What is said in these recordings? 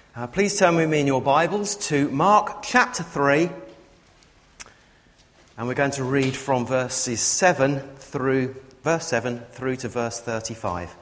Please turn with me in your Bibles to Mark chapter 3, and we're going to read from verse 7 through to verse 35.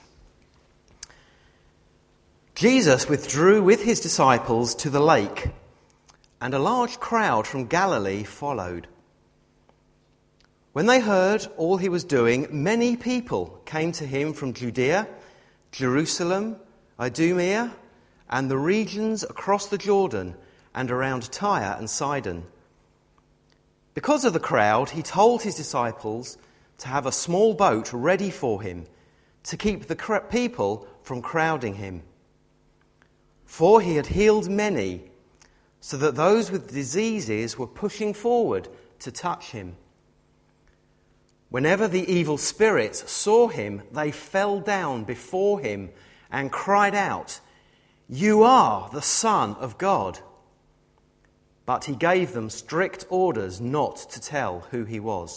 Jesus withdrew with his disciples to the lake, and a large crowd from Galilee followed. When they heard all he was doing, many people came to him from Judea, Jerusalem, Idumea, and the regions across the Jordan and around Tyre and Sidon. Because of the crowd, he told his disciples to have a small boat ready for him to keep the people from crowding him. For he had healed many, so that those with diseases were pushing forward to touch him. Whenever the evil spirits saw him, they fell down before him and cried out, "You are the Son of God." But he gave them strict orders not to tell who he was.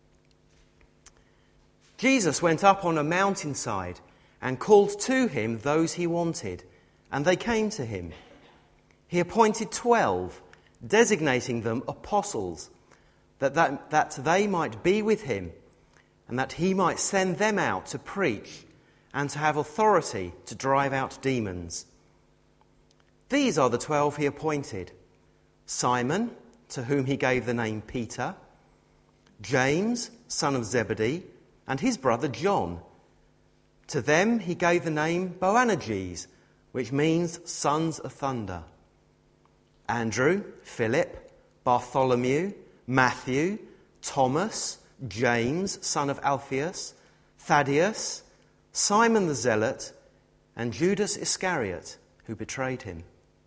Jesus went up on a mountainside and called to him those he wanted, and they came to him. He appointed 12, designating them apostles, that they might be with him, and that he might send them out to preach and to have authority to drive out demons. These are the 12 he appointed: Simon, to whom he gave the name Peter, James, son of Zebedee, and his brother John. To them he gave the name Boanerges, which means sons of thunder. Andrew, Philip, Bartholomew, Matthew, Thomas, James, son of Alphaeus, Thaddeus, Simon the Zealot, and Judas Iscariot, who betrayed him.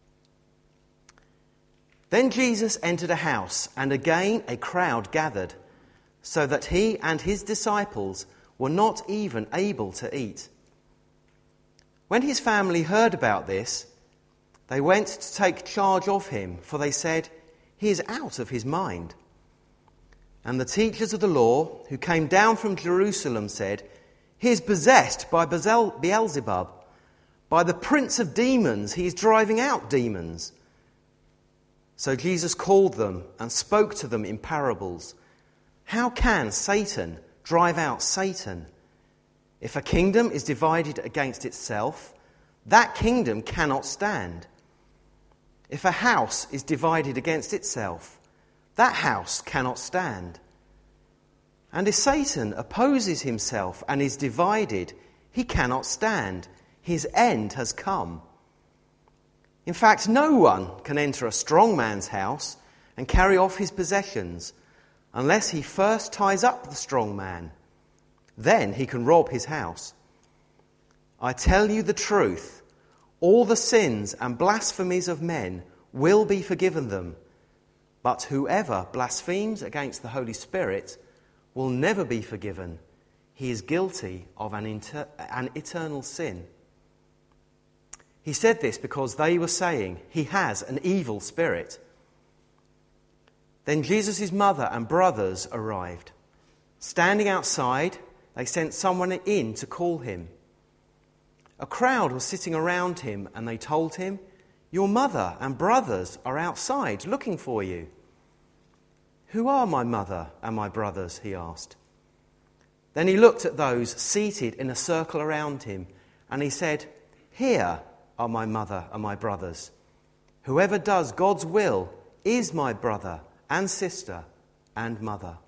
Then Jesus entered a house, and again a crowd gathered, so that he and his disciples were not even able to eat. When his family heard about this, they went to take charge of him, for they said, "He is out of his mind." And the teachers of the law, who came down from Jerusalem, said, "He is possessed by Beelzebub. By the prince of demons, he is driving out demons." So Jesus called them and spoke to them in parables. "How can Satan drive out Satan? If a kingdom is divided against itself, that kingdom cannot stand. If a house is divided against itself, that house cannot stand. And if Satan opposes himself and is divided, he cannot stand. His end has come. In fact, no one can enter a strong man's house and carry off his possessions unless he first ties up the strong man. Then he can rob his house. I tell you the truth, all the sins and blasphemies of men will be forgiven them, but whoever blasphemes against the Holy Spirit will never be forgiven. He is guilty of an eternal sin." He said this because they were saying, "He has an evil spirit." Then Jesus' mother and brothers arrived. Standing outside, they sent someone in to call him. A crowd was sitting around him, and they told him, "Your mother and brothers are outside looking for you." "Who are my mother and my brothers?" he asked. Then he looked at those seated in a circle around him, and he said, "Here are my mother and my brothers. Whoever does God's will is my brother and sister and mother."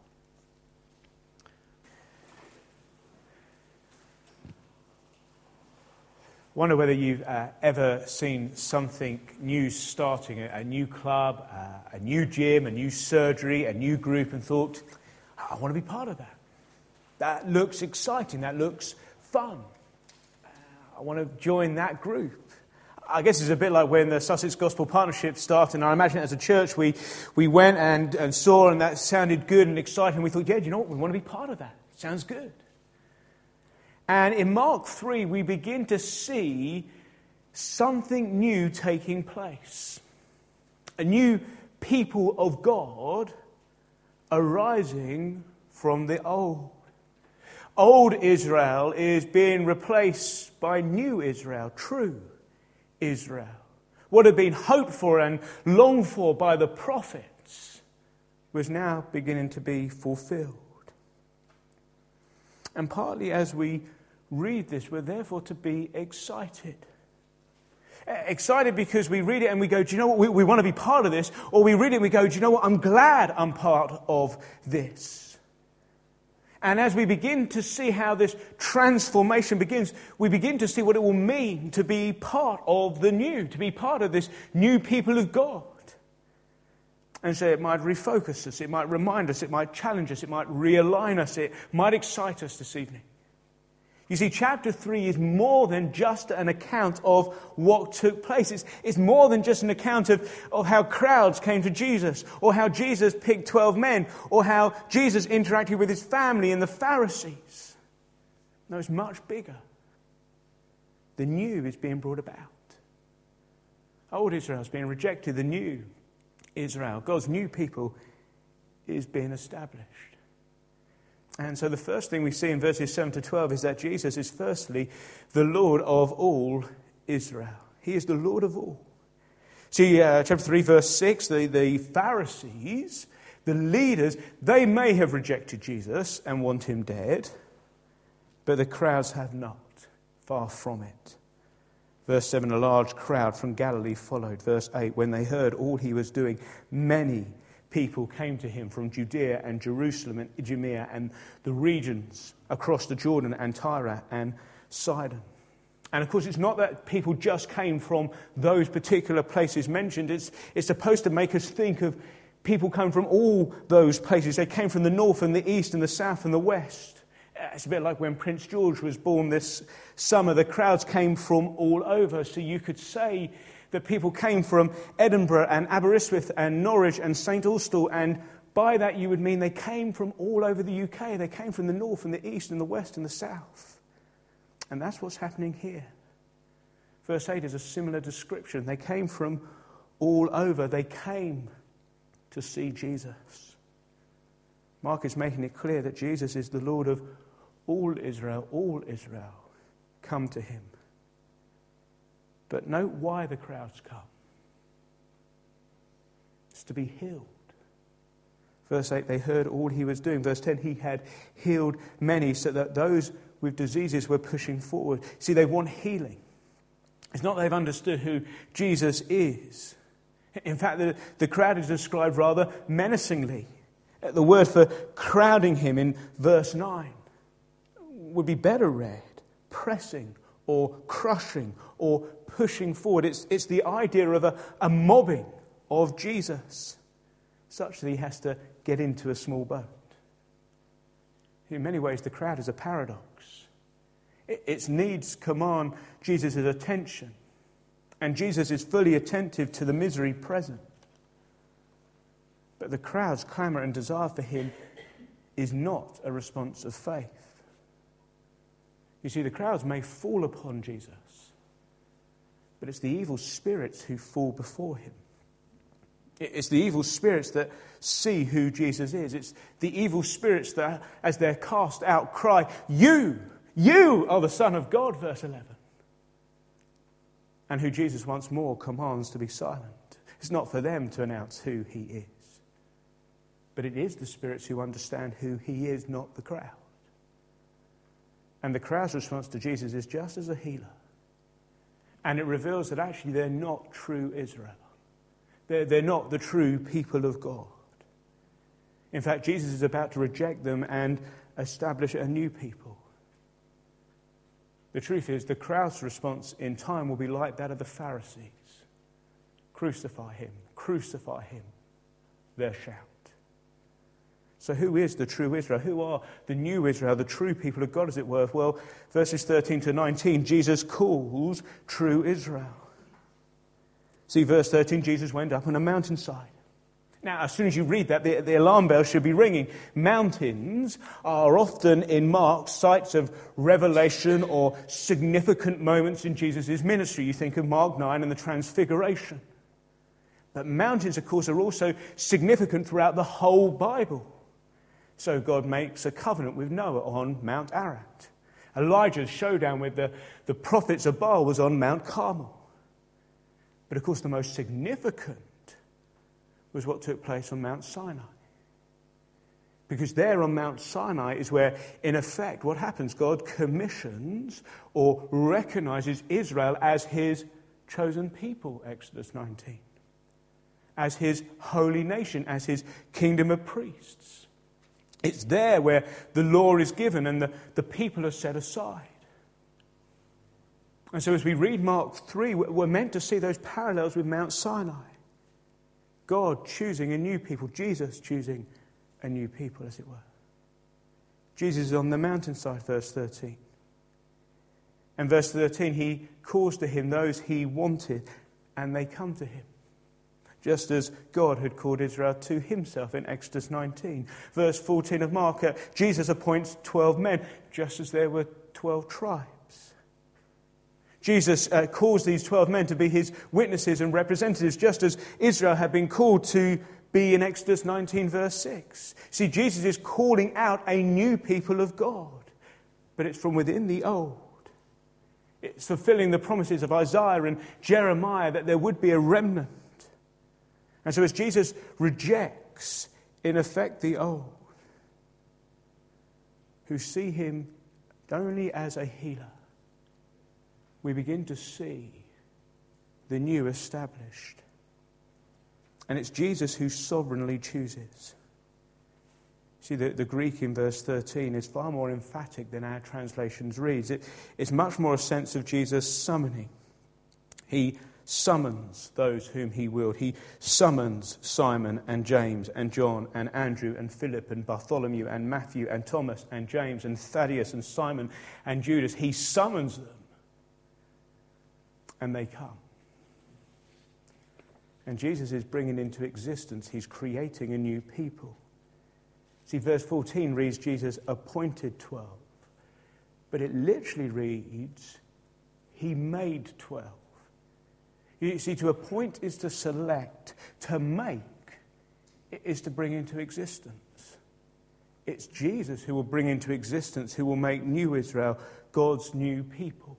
Wonder whether you've ever seen something new starting, a new club, a new gym, a new surgery, a new group, and thought, "I want to be part of that. That looks exciting, that looks fun. I want to join that group." I guess it's a bit like when the Sussex Gospel Partnership started, and I imagine as a church we went and saw, and that sounded good and exciting. We thought, yeah, do you know what? We want to be part of that. Sounds good. And in Mark 3, we begin to see something new taking place. A new people of God arising from the old. Old Israel is being replaced by new Israel, true Israel. what had been hoped for and longed for by the prophets, was now beginning to be fulfilled. And partly as we read this, we're therefore to be excited. Excited because we read it and we go, do you know what, we want to be part of this. Or we read it and we go, do you know what, I'm glad I'm part of this. And as we begin to see how this transformation begins, we begin to see what it will mean to be part of the new, to be part of this new people of God. And so it might refocus us, it might remind us, it might challenge us, it might realign us, it might excite us this evening. You see, chapter 3 is more than just an account of what took place. It's more than just an account of how crowds came to Jesus, or how Jesus picked 12 men, or how Jesus interacted with his family and the Pharisees. No, it's much bigger. The new is being brought about. Old Israel is being rejected. The new Israel, God's new people, is being established. And so the first thing we see in verses 7 to 12 is that Jesus is firstly the Lord of all Israel. He is the Lord of all. See, chapter 3, verse 6, the Pharisees, the leaders, they may have rejected Jesus and want him dead, but the crowds have not. Far from it. Verse 7, a large crowd from Galilee followed. Verse 8, when they heard all he was doing, many people came to him from Judea and Jerusalem and Idumea and the regions across the Jordan and Tyre and Sidon. And of course, it's not that people just came from those particular places mentioned. It's supposed to make us think of people come from all those places. They came from the north and the east and the south and the west. It's a bit like when Prince George was born this summer. The crowds came from all over. So you could say that people came from Edinburgh and Aberystwyth and Norwich and St Austell, and by that you would mean they came from all over the UK. They came from the north and the east and the west and the south. And that's what's happening here. Verse 8 is a similar description. They came from all over. They came to see Jesus. Mark is making it clear that Jesus is the Lord of all Israel. All Israel come to him. But note why the crowds come. It's to be healed. Verse 8, they heard all he was doing. Verse 10, he had healed many, so that those with diseases were pushing forward. See, they want healing. It's not that they've understood who Jesus is. In fact, the crowd is described rather menacingly. The word for crowding him in verse 9 would be better read pressing or crushing or pushing forward. It's the idea of a mobbing of Jesus, such that he has to get into a small boat. In many ways, the crowd is a paradox. Its needs command Jesus' attention, and Jesus is fully attentive to the misery present. But the crowd's clamour and desire for him is not a response of faith. You see, the crowds may fall upon Jesus, but it's the evil spirits who fall before him. It's the evil spirits that see who Jesus is. It's the evil spirits that, as they're cast out, cry, You are the Son of God, verse 11. And who Jesus once more commands to be silent. It's not for them to announce who he is. But it is the spirits who understand who he is, not the crowd. And the crowd's response to Jesus is just as a healer. And it reveals that actually they're not true Israel. They're not the true people of God. In fact, Jesus is about to reject them and establish a new people. The truth is, the crowd's response in time will be like that of the Pharisees. Crucify him, their shout. So who is the true Israel? Who are the new Israel, the true people of God, as it were? Well, verses 13 to 19, Jesus calls true Israel. See, verse 13, Jesus went up on a mountainside. Now, as soon as you read that, the alarm bell should be ringing. Mountains are often in Mark sites of revelation or significant moments in Jesus' ministry. You think of Mark 9 and the Transfiguration. But mountains, of course, are also significant throughout the whole Bible. So God makes a covenant with Noah on Mount Ararat. Elijah's showdown with the prophets of Baal was on Mount Carmel. But of course the most significant was what took place on Mount Sinai. Because there on Mount Sinai is where, in effect, what happens? God commissions or recognizes Israel as his chosen people, Exodus 19. As his holy nation, as his kingdom of priests. It's there where the law is given and the people are set aside. And so as we read Mark 3, we're meant to see those parallels with Mount Sinai. God choosing a new people, Jesus choosing a new people, as it were. Jesus is on the mountainside, verse 13. And verse 13, he calls to him those he wanted, and they come to him. Just as God had called Israel to himself in Exodus 19. Verse 14 of Mark, Jesus appoints 12 men, just as there were 12 tribes. Jesus calls these 12 men to be his witnesses and representatives, just as Israel had been called to be in Exodus 19, verse 6. See, Jesus is calling out a new people of God, but it's from within the old. It's fulfilling the promises of Isaiah and Jeremiah that there would be a remnant. And so as Jesus rejects, in effect, the old, who see him only as a healer, we begin to see the new established. And it's Jesus who sovereignly chooses. See, the Greek in verse 13 is far more emphatic than our translations reads. It's much more a sense of Jesus summoning. He summons those whom he willed. He summons Simon and James and John and Andrew and Philip and Bartholomew and Matthew and Thomas and James and Thaddeus and Simon and Judas. He summons them. And they come. And Jesus is bringing into existence, he's creating a new people. See, verse 14 reads Jesus appointed 12. But it literally reads, he made 12. You see, to appoint is to select. To make is to bring into existence. It's Jesus who will bring into existence, who will make new Israel, God's new people.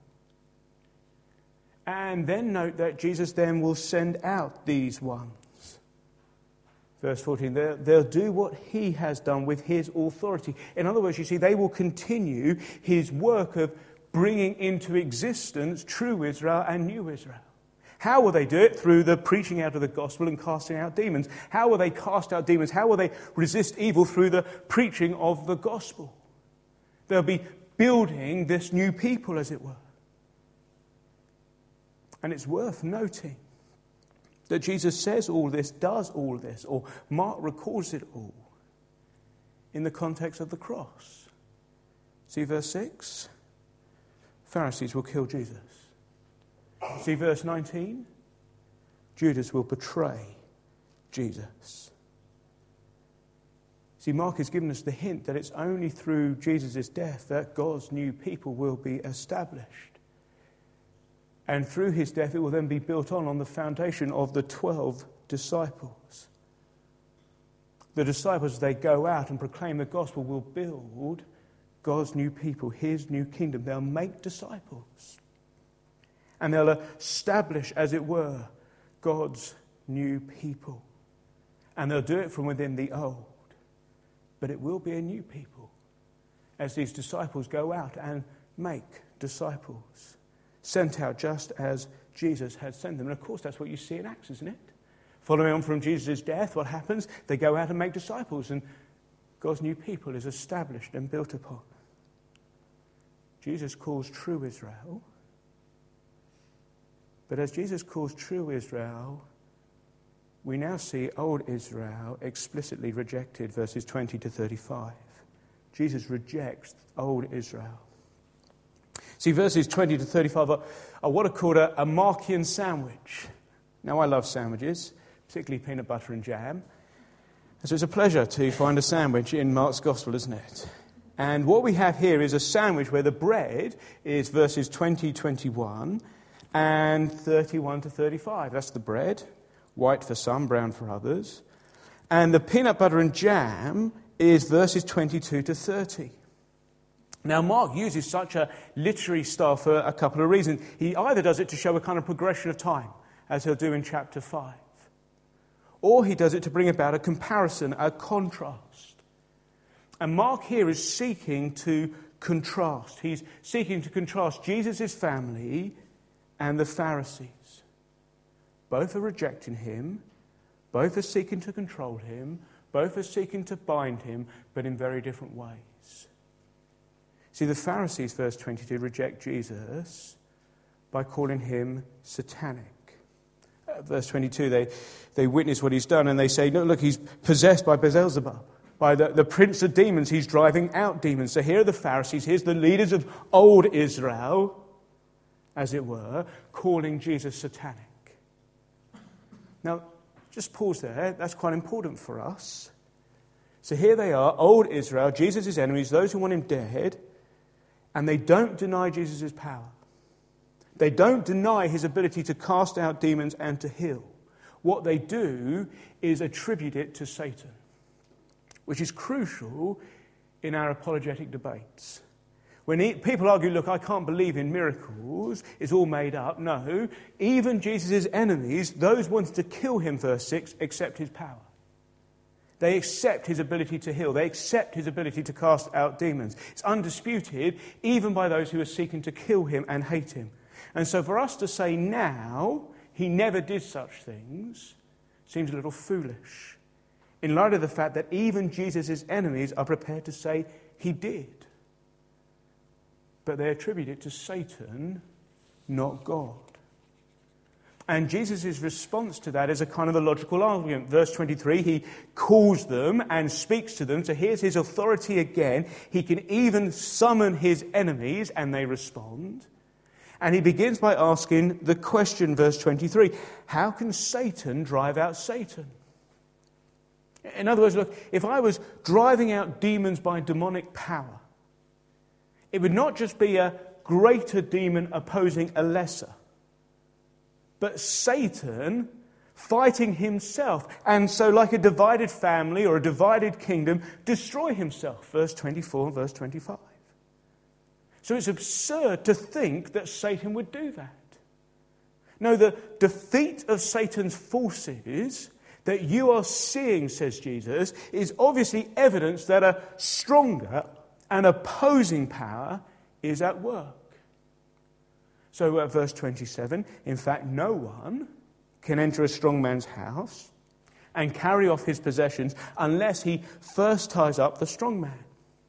And then note that Jesus then will send out these ones. Verse 14, they'll do what he has done with his authority. In other words, you see, they will continue his work of bringing into existence true Israel and new Israel. How will they do it? Through the preaching out of the gospel and casting out demons. How will they cast out demons? How will they resist evil? Through the preaching of the gospel. They'll be building this new people, as it were. And it's worth noting that Jesus says all this, does all this, or Mark records it all in the context of the cross. See verse 6? Pharisees will kill Jesus. See verse 19? Judas will betray Jesus. See, Mark has given us the hint that it's only through Jesus' death that God's new people will be established. And through his death, it will then be built on the foundation of the 12 disciples. The disciples, as they go out and proclaim the gospel, will build God's new people, his new kingdom. They'll make disciples. And they'll establish, as it were, God's new people. And they'll do it from within the old. But it will be a new people as these disciples go out and make disciples. Sent out just as Jesus had sent them. And of course, that's what you see in Acts, isn't it? Following on from Jesus' death, what happens? They go out and make disciples, and God's new people is established and built upon. Jesus calls true Israel. But as Jesus calls true Israel, we now see old Israel explicitly rejected, verses 20 to 35. Jesus rejects old Israel. See, verses 20 to 35 are what are called a Markian sandwich. Now, I love sandwiches, particularly peanut butter and jam. So it's a pleasure to find a sandwich in Mark's Gospel, isn't it? And what we have here is a sandwich where the bread is verses 20, 21 and 31 to 35. That's the bread, white for some, brown for others. And the peanut butter and jam is verses 22 to 30. Now, Mark uses such a literary style for a couple of reasons. He either does it to show a kind of progression of time, as he'll do in chapter 5. Or he does it to bring about a comparison, a contrast. And Mark here is seeking to contrast. He's seeking to contrast Jesus' family and the Pharisees. Both are rejecting him. Both are seeking to control him. Both are seeking to bind him, but in very different ways. See, the Pharisees, verse 22, reject Jesus by calling him satanic. Verse 22, they witness what he's done and they say, no, look, he's possessed by Beelzebub, by the prince of demons. He's driving out demons. So here are the Pharisees, here's the leaders of old Israel, as it were, calling Jesus satanic. Now, just pause there. That's quite important for us. So here they are, old Israel, Jesus' enemies, those who want him dead, and they don't deny Jesus' power. They don't deny his ability to cast out demons and to heal. What they do is attribute it to Satan, which is crucial in our apologetic debates. When people argue, look, I can't believe in miracles, it's all made up. No, even Jesus' enemies, those wanting to kill him, verse 6, accept his power. They accept his ability to heal. They accept his ability to cast out demons. It's undisputed, even by those who are seeking to kill him and hate him. And so for us to say now he never did such things seems a little foolish, in light of the fact that even Jesus' enemies are prepared to say he did. But they attribute it to Satan, not God. And Jesus' response to that is a kind of a logical argument. Verse 23, he calls them and speaks to them. So here's his authority again. He can even summon his enemies and they respond. And he begins by asking the question, verse 23, how can Satan drive out Satan? In other words, look, if I was driving out demons by demonic power, it would not just be a greater demon opposing a lesser, but Satan fighting himself. And so like a divided family or a divided kingdom, destroy himself. Verse 24 and verse 25. So it's absurd to think that Satan would do that. No, the defeat of Satan's forces that you are seeing, says Jesus, is obviously evidence that a stronger and opposing power is at work. So verse 27, in fact, no one can enter a strong man's house and carry off his possessions unless he first ties up the strong man.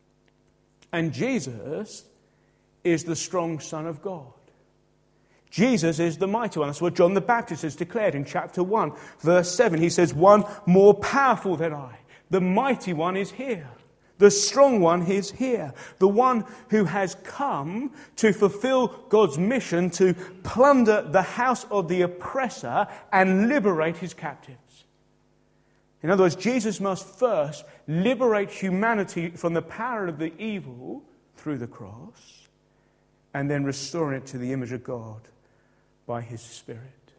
And Jesus is the strong Son of God. Jesus is the mighty one. That's what John the Baptist has declared in chapter 1, verse 7. He says, one more powerful than I. The mighty one is here. The strong one is here. The one who has come to fulfill God's mission to plunder the house of the oppressor and liberate his captives. In other words, Jesus must first liberate humanity from the power of the evil through the cross, and then restore it to the image of God by his Spirit.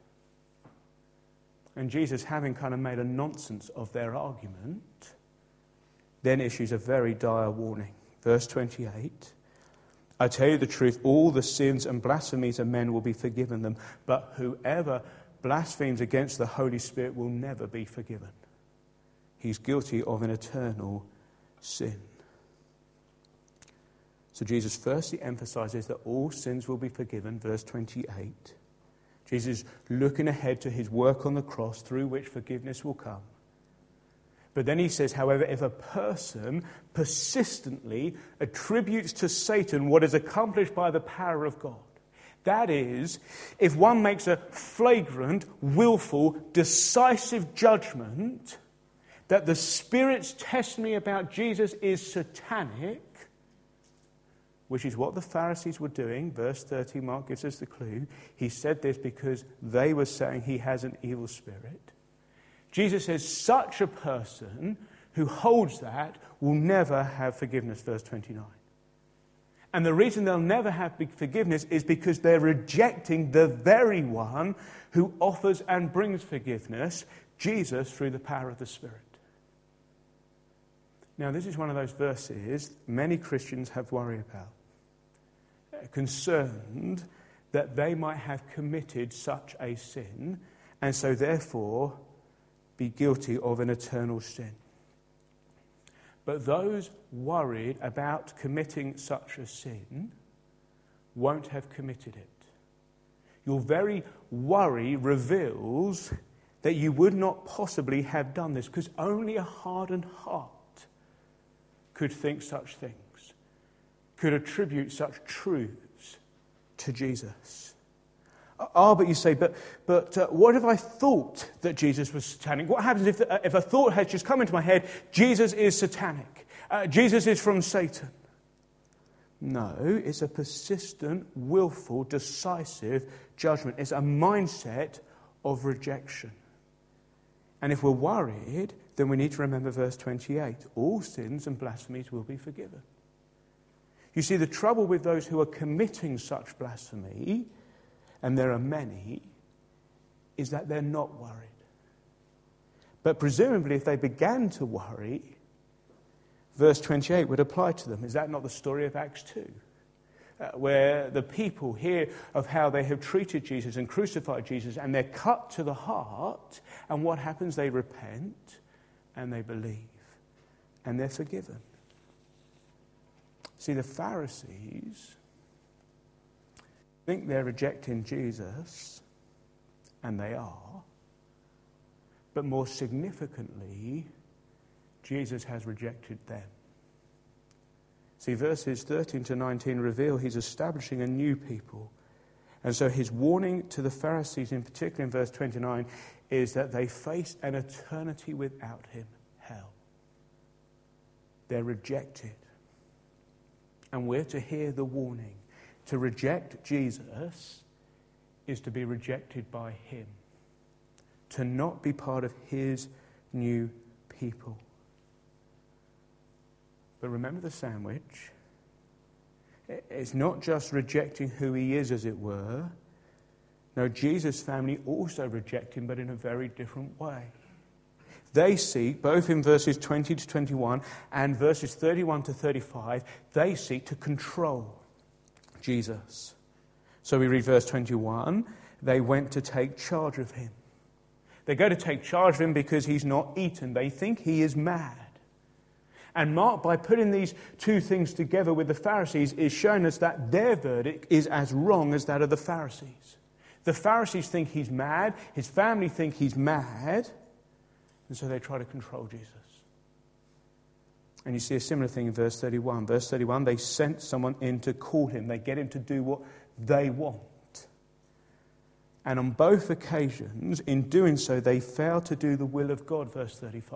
And Jesus, having kind of made a nonsense of their argument, then issues a very dire warning. Verse 28, I tell you the truth, all the sins and blasphemies of men will be forgiven them, but whoever blasphemes against the Holy Spirit will never be forgiven. He's guilty of an eternal sin. So Jesus firstly emphasizes that all sins will be forgiven, verse 28. Jesus looking ahead to his work on the cross through which forgiveness will come. But then he says, however, if a person persistently attributes to Satan what is accomplished by the power of God, that is, if one makes a flagrant, willful, decisive judgment that the Spirit's testimony about Jesus is satanic, which is what the Pharisees were doing. Verse 30, Mark gives us the clue. He said this because they were saying he has an evil spirit. Jesus says such a person who holds that will never have forgiveness, verse 29. And the reason they'll never have forgiveness is because they're rejecting the very one who offers and brings forgiveness, Jesus, through the power of the Spirit. Now, this is one of those verses many Christians have worry about. Concerned that they might have committed such a sin and so therefore be guilty of an eternal sin. But those worried about committing such a sin won't have committed it. Your very worry reveals that you would not possibly have done this, because only a hardened heart could think such things, could attribute such truths to Jesus. But you say, but what if I thought that Jesus was satanic? What happens if a thought has just come into my head, Jesus is satanic, Jesus is from Satan? No, it's a persistent, willful, decisive judgment. It's a mindset of rejection. And if we're worried, then we need to remember verse 28. All sins and blasphemies will be forgiven. You see, the trouble with those who are committing such blasphemy, and there are many, is that they're not worried. But presumably, if they began to worry, verse 28 would apply to them. Is that not the story of Acts 2? Where the people hear of how they have treated Jesus and crucified Jesus, and they're cut to the heart, and what happens? They repent, and they believe, and they're forgiven. See, the Pharisees think they're rejecting Jesus, and they are, but more significantly, Jesus has rejected them. See, verses 13 to 19 reveal he's establishing a new people. And so his warning to the Pharisees, in particular in verse 29, is that they face an eternity without him, hell. They're rejected. And we're to hear the warning. To reject Jesus is to be rejected by him. To not be part of his new people. But remember the sandwich. It's not just rejecting who he is, as it were. No, Jesus' family also reject him, but in a very different way. They seek, both in verses 20 to 21 and verses 31 to 35, they seek to control Jesus. So we read verse 21, they went to take charge of him. They go to take charge of him because he's not eaten. They think he is mad. And Mark, by putting these two things together with the Pharisees, is showing us that their verdict is as wrong as that of the Pharisees. The Pharisees think he's mad, his family think he's mad, and so they try to control Jesus. And you see a similar thing in verse 31. Verse 31, they sent someone in to call him. They get him to do what they want. And on both occasions, in doing so, they fail to do the will of God, verse 35.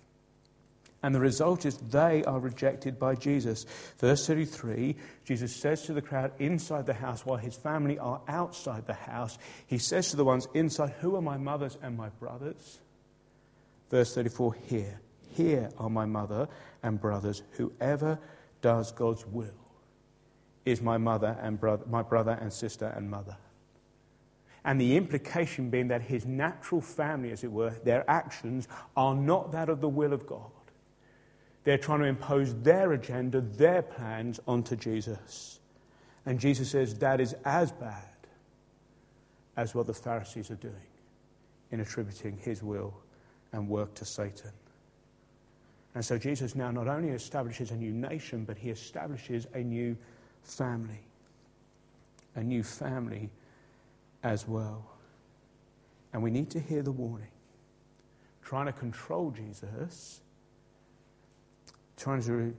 And the result is they are rejected by Jesus. Verse 33, Jesus says to the crowd inside the house while his family are outside the house, he says to the ones inside, who are my mothers and my brothers? Verse 34, here are my mother and brothers. Whoever does God's will is my mother and brother, my brother and sister and mother. And the implication being that his natural family, as it were, their actions are not that of the will of God. They're trying to impose their agenda, their plans onto Jesus. And Jesus says that is as bad as what the Pharisees are doing in attributing his will and work to Satan. And so Jesus now not only establishes a new nation, but he establishes a new family. A new family as well. And we need to hear the warning. Trying to control Jesus, trying to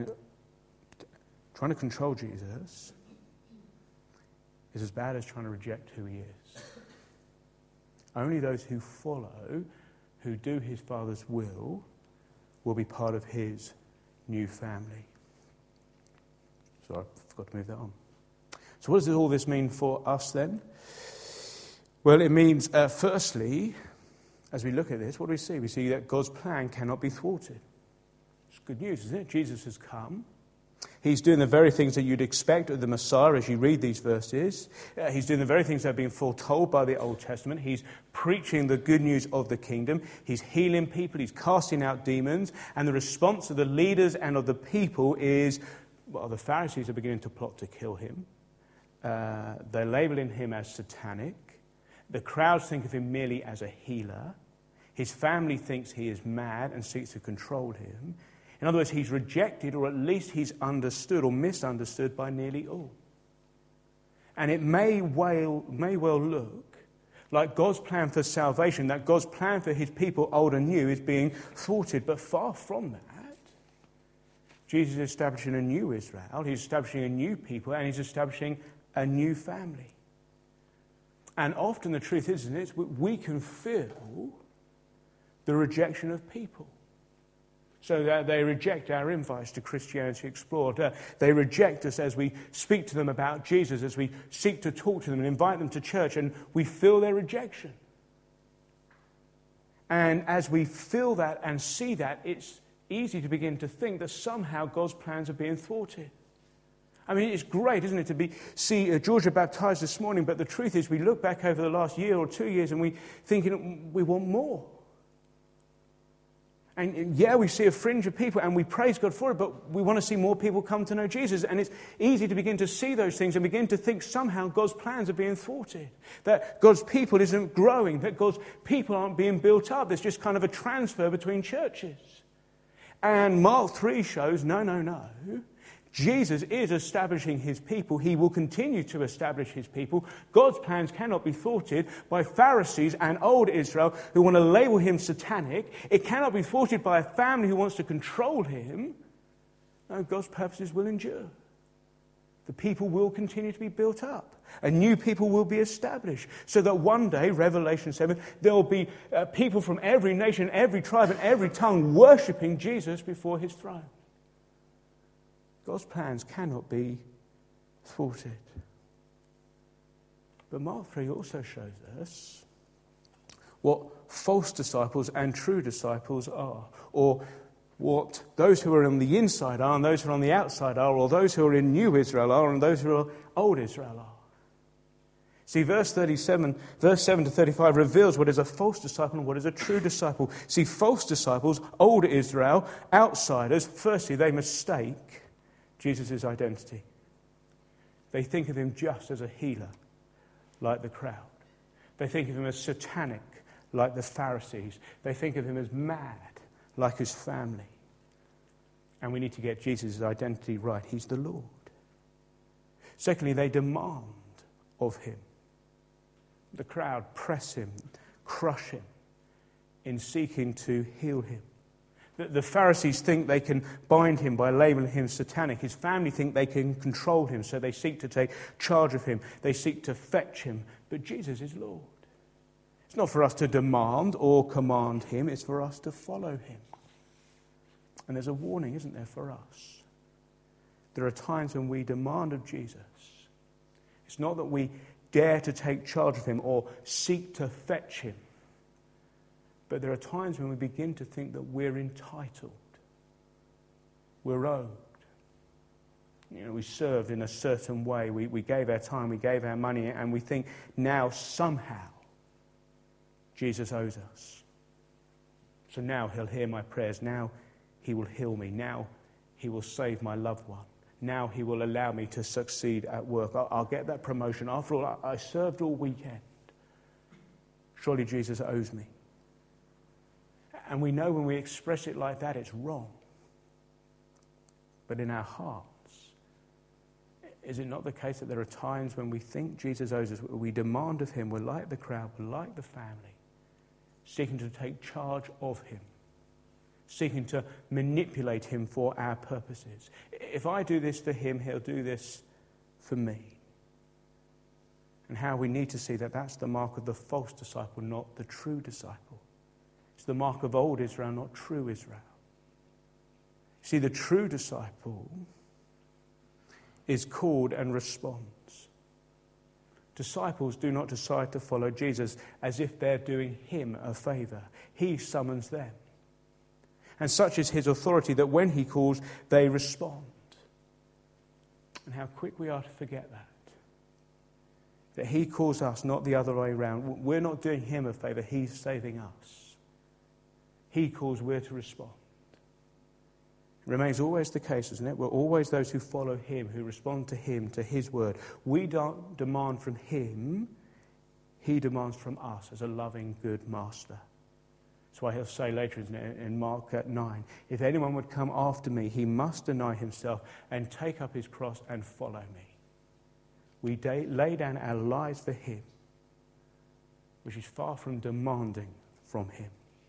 control Jesus is as bad as trying to reject who he is. Only those who follow, who do his Father's will be part of his new family. Sorry, I forgot to move that on. So what does all this mean for us then? Well, it means, firstly, as we look at this, what do we see? We see that God's plan cannot be thwarted. It's good news, isn't it? Jesus has come. He's doing the very things that you'd expect of the Messiah as you read these verses. He's doing the very things that have been foretold by the Old Testament. He's preaching the good news of the kingdom. He's healing people. He's casting out demons. And the response of the leaders and of the people is, well, the Pharisees are beginning to plot to kill him. They're labeling him as satanic. The crowds think of him merely as a healer. His family thinks he is mad and seeks to control him. In other words, he's rejected, or at least he's understood or misunderstood by nearly all. And it may well look like God's plan for salvation, that God's plan for his people, old and new, is being thwarted. But far from that. Jesus is establishing a new Israel, he's establishing a new people, and he's establishing a new family. And often the truth is, isn't it, we can feel the rejection of people. So that they reject our invites to Christianity Explored. They reject us as we speak to them about Jesus, as we seek to talk to them and invite them to church, and we feel their rejection. And as we feel that and see that, it's easy to begin to think that somehow God's plans are being thwarted. I mean, it's great, isn't it, to see Georgia baptized this morning, but the truth is we look back over the last year or 2 years and we thinking we want more. And yeah, we see a fringe of people and we praise God for it, but we want to see more people come to know Jesus. And it's easy to begin to see those things and begin to think somehow God's plans are being thwarted, that God's people isn't growing, that God's people aren't being built up. There's just kind of a transfer between churches. And Mark 3 shows, no. Jesus is establishing his people. He will continue to establish his people. God's plans cannot be thwarted by Pharisees and old Israel who want to label him satanic. It cannot be thwarted by a family who wants to control him. No, God's purposes will endure. The people will continue to be built up. A new people will be established. So that one day, Revelation 7, there will be people from every nation, every tribe and every tongue worshipping Jesus before his throne. God's plans cannot be thwarted. But Mark 3 also shows us what false disciples and true disciples are, or what those who are on the inside are and those who are on the outside are, or those who are in new Israel are and those who are old Israel are. See, verse 7 to 35 reveals what is a false disciple and what is a true disciple. See, false disciples, old Israel, outsiders, firstly, they mistake Jesus' identity. They think of him just as a healer, like the crowd. They think of him as satanic, like the Pharisees. They think of him as mad, like his family. And we need to get Jesus' identity right. He's the Lord. Secondly, they demand of him. The crowd press him, crush him in seeking to heal him. The Pharisees think they can bind him by labeling him satanic. His family think they can control him, so they seek to take charge of him. They seek to fetch him. But Jesus is Lord. It's not for us to demand or command him. It's for us to follow him. And there's a warning, isn't there, for us? There are times when we demand of Jesus. It's not that we dare to take charge of him or seek to fetch him. But there are times when we begin to think that we're entitled. We're owed. We served in a certain way. We gave our time, we gave our money, and we think now somehow Jesus owes us. So now he'll hear my prayers. Now he will heal me. Now he will save my loved one. Now he will allow me to succeed at work. I'll get that promotion. After all, I served all weekend. Surely Jesus owes me. And we know when we express it like that, it's wrong. But in our hearts, is it not the case that there are times when we think Jesus owes us, we demand of him, we're like the crowd, we're like the family, seeking to take charge of him, seeking to manipulate him for our purposes. If I do this to him, he'll do this for me. And how we need to see that that's the mark of the false disciple, not the true disciple. It's the mark of old Israel, not true Israel. See, the true disciple is called and responds. Disciples do not decide to follow Jesus as if they're doing him a favor. He summons them. And such is his authority that when he calls, they respond. And how quick we are to forget that. That he calls us, not the other way around. We're not doing him a favor, he's saving us. He calls, we're to respond. It remains always the case, isn't it? We're always those who follow him, who respond to him, to his word. We don't demand from him, he demands from us as a loving, good master. That's why he'll say later in Mark 9, if anyone would come after me, he must deny himself and take up his cross and follow me. We lay down our lives for him, which is far from demanding from him.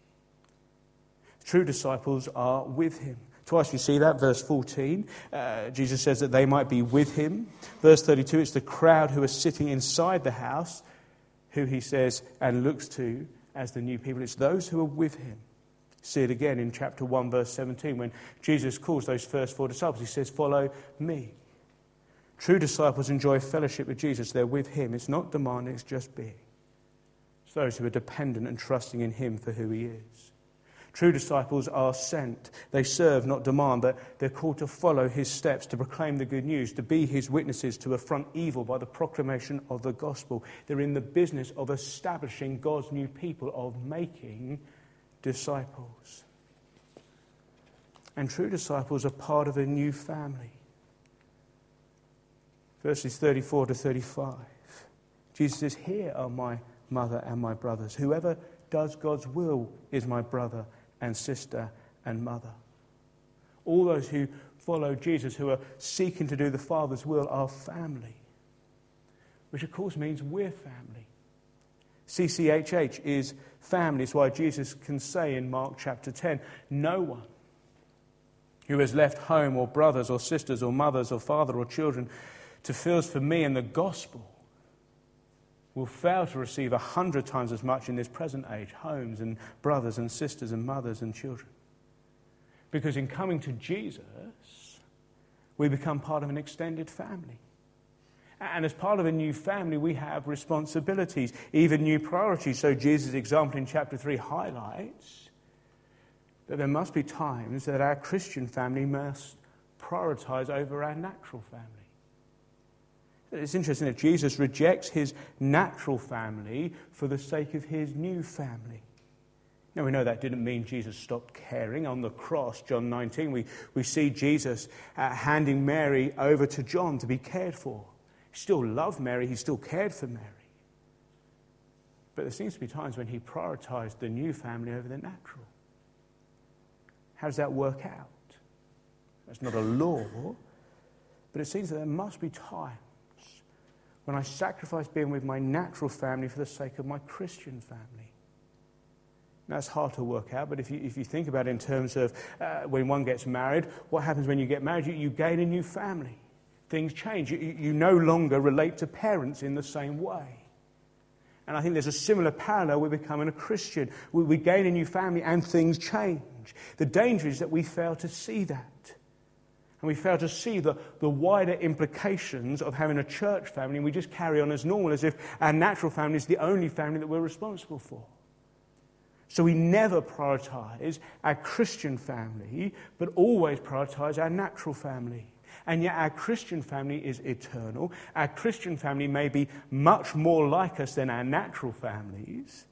True disciples are with him. Twice we see that. Verse 14, Jesus says that they might be with him. Verse 32, it's the crowd who are sitting inside the house who he says and looks to as the new people. It's those who are with him. See it again in chapter 1, verse 17, when Jesus calls those first 4 disciples. He says, follow me. True disciples enjoy fellowship with Jesus. They're with him. It's not demanding, it's just being. It's those who are dependent and trusting in him for who he is. True disciples are sent. They serve, not demand, but they're called to follow his steps, to proclaim the good news, to be his witnesses, to affront evil by the proclamation of the gospel. They're in the business of establishing God's new people, of making disciples. And true disciples are part of a new family. Verses 34 to 35. Jesus says, here are my mother and my brothers. Whoever does God's will is my brother and sister and mother. All those who follow Jesus, who are seeking to do the Father's will, are family. Which of course means we're family. CCHH is family. It's why Jesus can say in Mark chapter 10, no one who has left home or brothers or sisters or mothers or father or children to fields for me and the gospel will fail to receive 100 times as much in this present age, homes and brothers and sisters and mothers and children. Because in coming to Jesus, we become part of an extended family. And as part of a new family, we have responsibilities, even new priorities. So Jesus' example in chapter 3 highlights that there must be times that our Christian family must prioritize over our natural family. It's interesting that Jesus rejects his natural family for the sake of his new family. Now, we know that didn't mean Jesus stopped caring. On the cross, John 19, we see Jesus handing Mary over to John to be cared for. He still loved Mary. He still cared for Mary. But there seems to be times when he prioritized the new family over the natural. How does that work out? That's not a law, but it seems that there must be times when I sacrifice being with my natural family for the sake of my Christian family. Now, it's hard to work out, but if you think about it in terms of when one gets married, what happens when you get married? You gain a new family. Things change. You no longer relate to parents in the same way. And I think there's a similar parallel with becoming a Christian. We gain a new family and things change. The danger is that we fail to see that. And we fail to see the wider implications of having a church family, and we just carry on as normal, as if our natural family is the only family that we're responsible for. So we never prioritize our Christian family, but always prioritize our natural family. And yet our Christian family is eternal. Our Christian family may be much more like us than our natural families.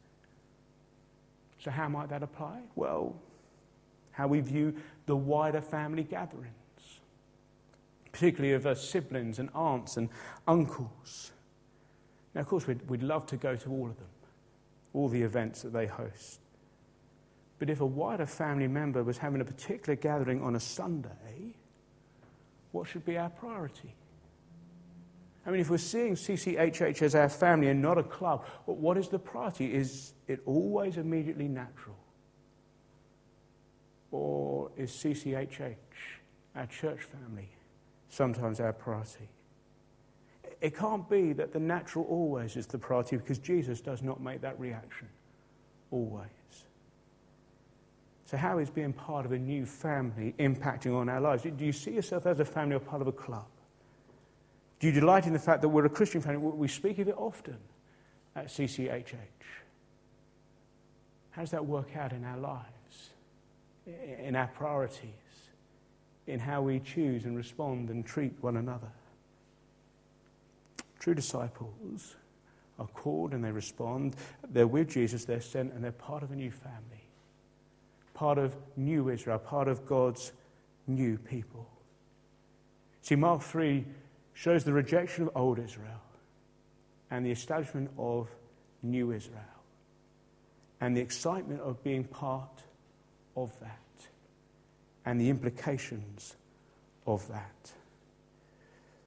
So how might that apply? Well, how we view the wider family gatherings, particularly of siblings and aunts and uncles. Now, of course, we'd love to go to all of them, all the events that they host. But if a wider family member was having a particular gathering on a Sunday, what should be our priority? I mean, if we're seeing CCHH as our family and not a club, what is the priority? Is it always immediately natural? Or is CCHH, our church family, sometimes our priority? It can't be that the natural always is the priority, because Jesus does not make that reaction always. So how is being part of a new family impacting on our lives? Do you see yourself as a family or part of a club? Do you delight in the fact that we're a Christian family? We speak of it often at CCHH. How does that work out in our lives, in our priorities, in how we choose and respond and treat one another? True disciples are called and they respond. They're with Jesus, they're sent, and they're part of a new family. Part of new Israel, part of God's new people. See, Mark 3 shows the rejection of old Israel and the establishment of new Israel and the excitement of being part of that and the implications of that.